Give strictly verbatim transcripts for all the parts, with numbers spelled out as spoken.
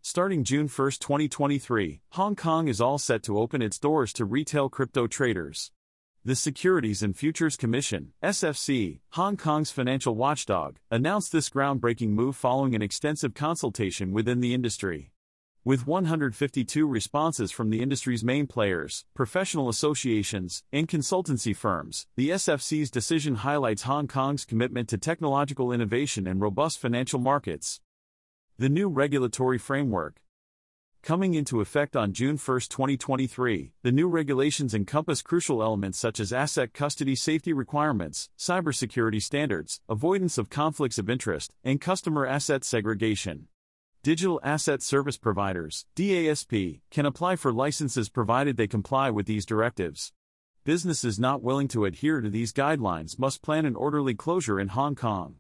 Starting June first, twenty twenty-three, Hong Kong is all set to open its doors to retail crypto traders. The Securities and Futures Commission, S F C, Hong Kong's financial watchdog, announced this groundbreaking move following an extensive consultation within the industry. With one hundred fifty-two responses from the industry's main players, professional associations, and consultancy firms, the S F C's decision highlights Hong Kong's commitment to technological innovation and robust financial markets. The new regulatory framework. Coming into effect on June first, twenty twenty-three, the new regulations encompass crucial elements such as asset custody safety requirements, cybersecurity standards, avoidance of conflicts of interest, and customer asset segregation. Digital Asset Service Providers, D A S P, can apply for licenses provided they comply with these directives. Businesses not willing to adhere to these guidelines must plan an orderly closure in Hong Kong.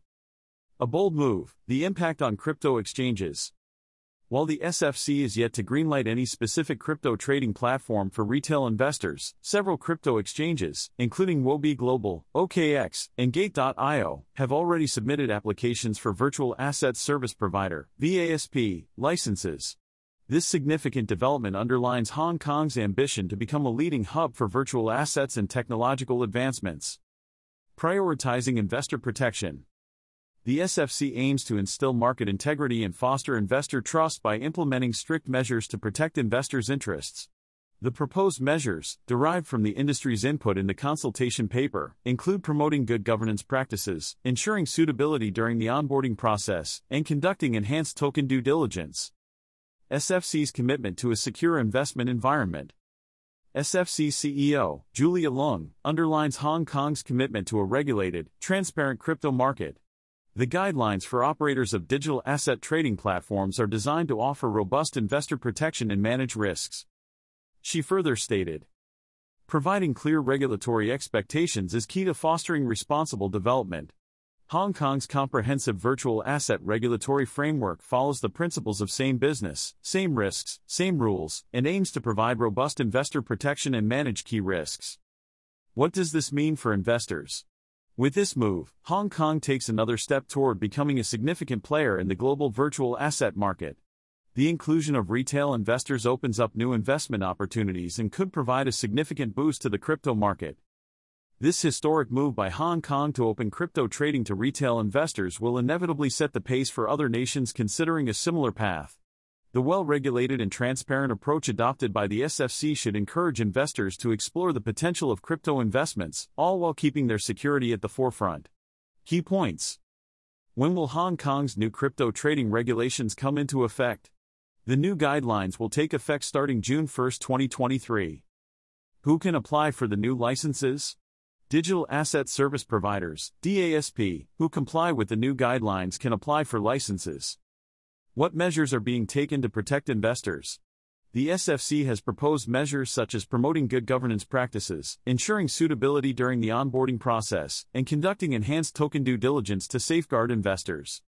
A bold move, the impact on crypto exchanges. While the S F C is yet to greenlight any specific crypto trading platform for retail investors, several crypto exchanges, including Huobi Global, O K X, and Gate dot i o, have already submitted applications for Virtual Asset Service Provider (V A S P) licenses. This significant development underlines Hong Kong's ambition to become a leading hub for virtual assets and technological advancements. Prioritizing investor protection. The S F C aims to instill market integrity and foster investor trust by implementing strict measures to protect investors' interests. The proposed measures, derived from the industry's input in the consultation paper, include promoting good governance practices, ensuring suitability during the onboarding process, and conducting enhanced token due diligence. S F C's commitment to a secure investment environment. S F C C E O, Julia Leung, underlines Hong Kong's commitment to a regulated, transparent crypto market. The guidelines for operators of digital asset trading platforms are designed to offer robust investor protection and manage risks. She further stated, providing clear regulatory expectations is key to fostering responsible development. Hong Kong's comprehensive virtual asset regulatory framework follows the principles of same business, same risks, same rules, and aims to provide robust investor protection and manage key risks. What does this mean for investors? With this move, Hong Kong takes another step toward becoming a significant player in the global virtual asset market. The inclusion of retail investors opens up new investment opportunities and could provide a significant boost to the crypto market. This historic move by Hong Kong to open crypto trading to retail investors will inevitably set the pace for other nations considering a similar path. The well-regulated and transparent approach adopted by the S F C should encourage investors to explore the potential of crypto investments, all while keeping their security at the forefront. Key points. When will Hong Kong's new crypto trading regulations come into effect? The new guidelines will take effect starting June first, twenty twenty-three. Who can apply for the new licenses? Digital Asset Service Providers, D A S P, who comply with the new guidelines can apply for licenses. What measures are being taken to protect investors? The S F C has proposed measures such as promoting good governance practices, ensuring suitability during the onboarding process, and conducting enhanced token due diligence to safeguard investors.